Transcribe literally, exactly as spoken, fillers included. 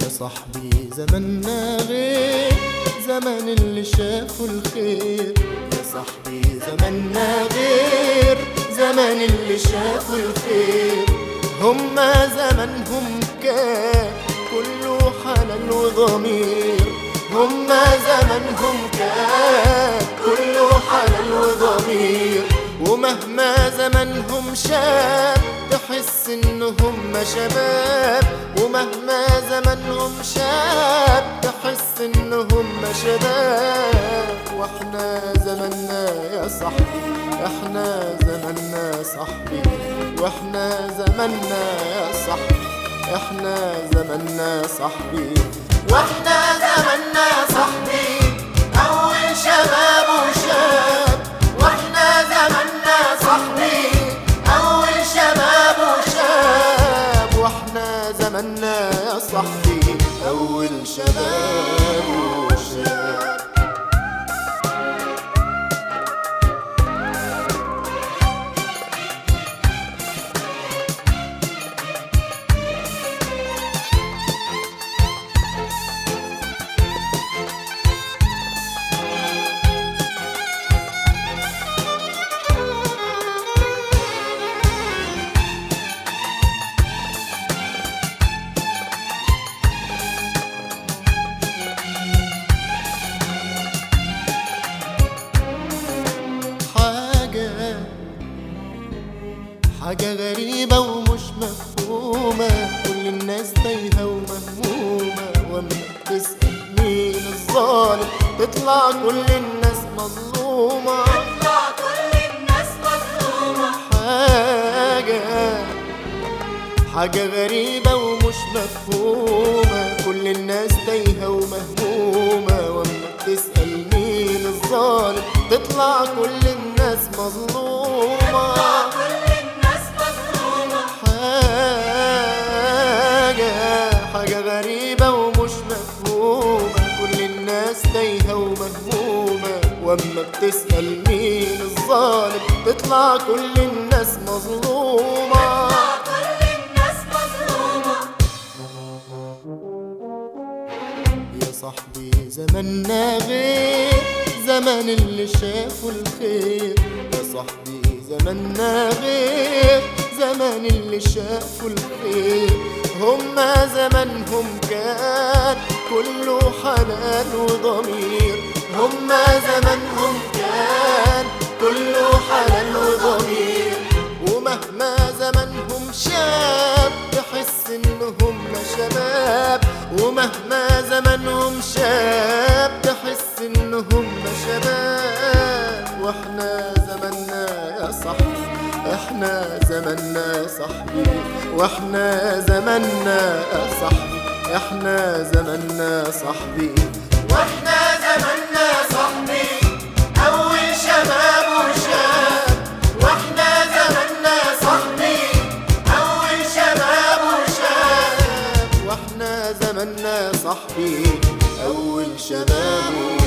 صاحبي زماننا غير زمان اللي شافوا الخير. يا صاحبي زماننا غير زمان اللي شافوا الخير. هما زمانهم كان كله حنان وضمير. هما زمانهم كان كله حنان وضمير. ومهما زمانهم شاب تحس انهم شباب. ومهما زمانهم شاب تحس انهم شباب. واحنا زماننا يا صاحبي احنا زماننا صاحبي. واحنا زماننا يا صاحبي احنا زماننا صاحبي. واحنا زماننا صاحبي اول شباب وشاب. واحنا زماننا صاحبي اول شباب وشاب. واحنا زماننا يا صاحبي اول شباب وشاب. حاجة غريبة ومش مفهومة. كل الناس تايهة ومهمومة. وأما تسأل مين الظالم تطلع كل الناس مظلومة. تطلع كل الناس مظلومة. حاجة حاجة غريبة ومش مفهومة. كل الناس تايهة ومهمومة. وأما تسأل مين الظالم تطلع كل الناس مظلومة. حاجة غريبة ومش مفهومة. كل الناس تايهة ومهمومة. واما بتسأل مين الظالم تطلع كل الناس مظلومة. كل الناس مظلومة. يا صاحبي زماننا غير زمان اللي شافوا الخير. يا صاحبي زماننا غير زمان اللي شافوا الخير. هما زمانهم كان كله حنان وضمير. هما زمانهم كان كله حنان وضمير. ومهما زمانهم شاب تحس انهم شباب. ومهما زمانهم شاب تحس انهم شباب. واحنا زماننا يا صاحبي احنا زماننا صاحبي. واحنا زماننا صاحبي احنا زماننا صاحبي. واحنا زماننا صاحبي اول شباب وشاب. واحنا زماننا صاحبي اول شباب وشاب. واحنا زماننا صاحبي اول شباب وشاب.